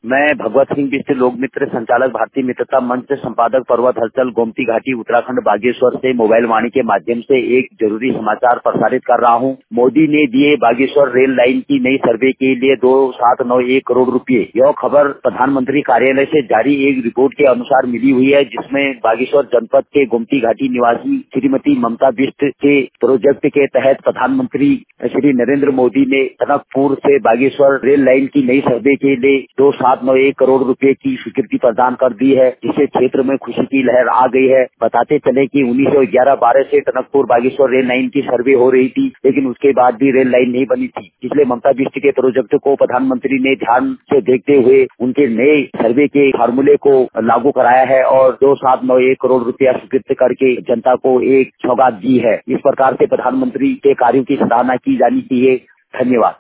मैं भगवत सिंह बिष्ट लोक मित्र संचालक भारतीय मित्रता मंच संपादक पर्वत हलचल गोमती घाटी उत्तराखंड बागेश्वर से मोबाइल वाणी के माध्यम से एक जरूरी समाचार प्रसारित कर रहा हूं। मोदी ने दिए बागेश्वर रेल लाइन की नई सर्वे के लिए 2791 करोड़ रुपए। यह खबर प्रधानमंत्री कार्यालय से जारी एक रिपोर्ट के अनुसार मिली हुई है, जिसमें बागेश्वर जनपद के गोमती घाटी निवासी श्रीमती ममता बिष्ट के प्रोजेक्ट के तहत प्रधानमंत्री श्री नरेंद्र मोदी ने टनकपुर से बागेश्वर रेल लाइन की नई सर्वे के लिए 2791 करोड़ रुपए की स्वीकृति प्रदान कर दी है, जिससे क्षेत्र में खुशी की लहर आ गई है। बताते चले कि 1911-12 से टनकपुर बागेश्वर रेल लाइन की सर्वे हो रही थी, लेकिन उसके बाद भी रेल लाइन नहीं बनी थी। इसलिए ममता बिष्ट के प्रोजेक्ट को प्रधानमंत्री ने ध्यान से देखते हुए उनके नए सर्वे के फार्मूले को लागू कराया है और 2791 करोड़ रुपया स्वीकृत करके जनता को एक सौगात दी है। इस प्रकार से प्रधानमंत्री के कार्यों की सराहना की जानी चाहिए। धन्यवाद।